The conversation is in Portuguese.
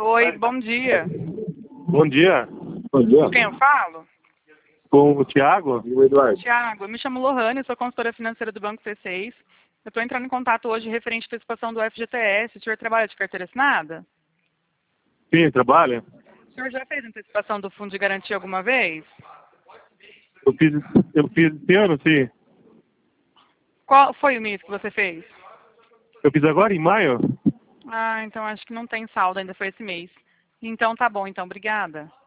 Oi, bom dia. Bom dia. Bom dia. Com quem eu falo? Com o Thiago? E o Eduardo? Tiago, eu me chamo Lohane, sou consultora financeira do Banco C6. Eu estou entrando em contato hoje referente à antecipação do FGTS. O senhor trabalha de carteira assinada? Sim, trabalha? O senhor já fez antecipação do fundo de garantia alguma vez? Eu fiz esse ano, sim. Qual foi o mês que você fez? Eu fiz agora, em maio? Ah, então acho que não tem saldo, ainda foi esse mês. Então tá bom, então, obrigada.